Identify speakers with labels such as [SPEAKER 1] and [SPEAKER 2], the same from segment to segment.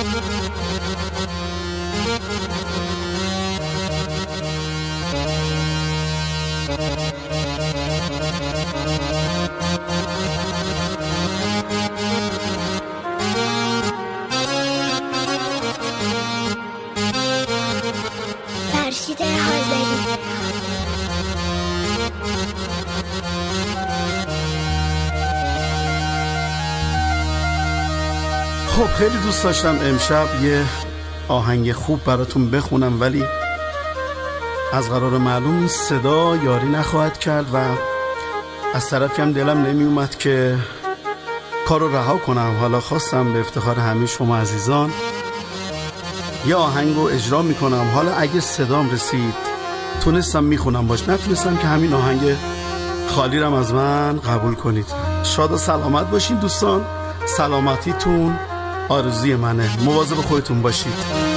[SPEAKER 1] خب خیلی دوست داشتم امشب یه آهنگ خوب براتون بخونم، ولی از قرار معلوم این صدا یاری نخواهد کرد و از طرفی هم دلم نمی اومد که کارو رها کنم. حالا خواستم به افتخار همه شما عزیزان یه آهنگ رو اجرا میکنم. حالا اگه صدام رسید تونستم میخونم، باش نتونستم که همین آهنگ خالی رم از من قبول کنید. شاد و سلامت باشین دوستان، سلامتیتون آرزوی منه، مواظب خودتون باشید.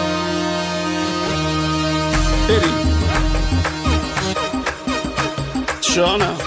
[SPEAKER 1] بریم جانم.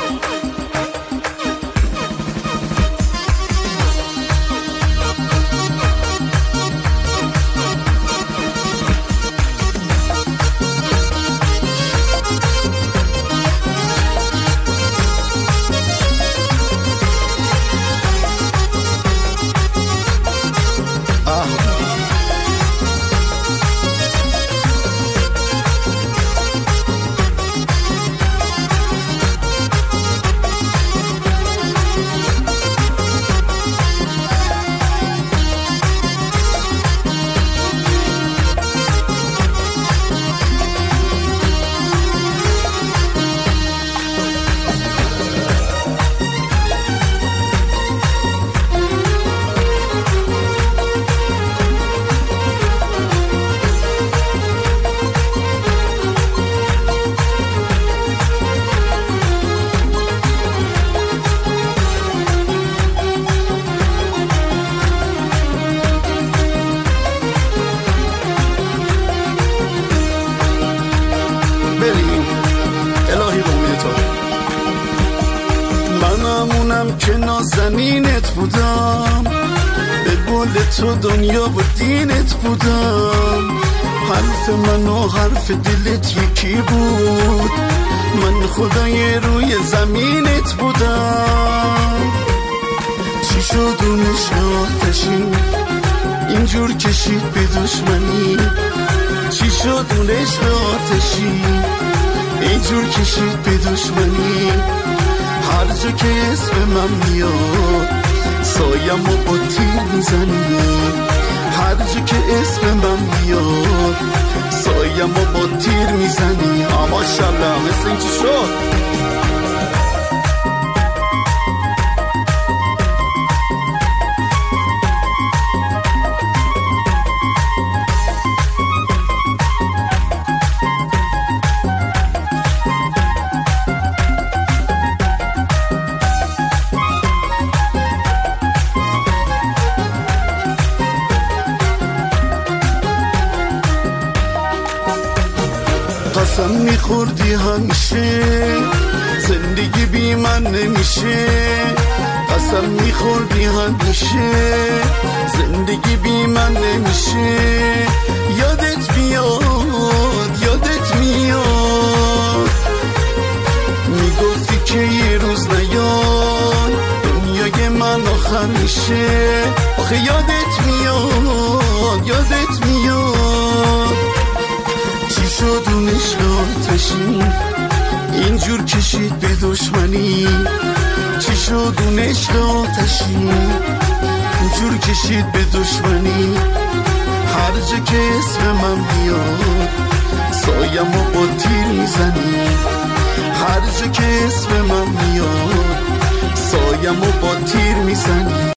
[SPEAKER 1] که نازنینت بودم، به قول تو دنیا و دینت بودم. حرف من و حرف دلت یکی بود، من خدای روی زمینت بودم. چی شد اون عشق آتشی اینجور کشید به دشمنی؟ چی شد اون عشق آتشی اینجور کشید به دشمنی؟ هر جا که اسم من میاد سایم و با تیر میزنی، هر جا که اسم من میاد سایم و با تیر میزنی. ماشاءالله مثل این چی شد؟ قسم میخوردی همیشه زندگی بی من نمیشه، قسم میخوردی همیشه زندگی بی من نمیشه. یادت میاد یادت میاد میگفتی که یه روز نیاد دنیای من آخر میشه. آخه یادت میاد یادت میاد چی شد اون عشق آتشی اینجور کشید به دشمنی؟ چی شد اون عشق آتشی اینجور کشید به دشمنی؟ هر جا که اسم من بیاد سایم و با تیر میزنی، هر جا که اسم من بیاد سایم و با تیر میزنی.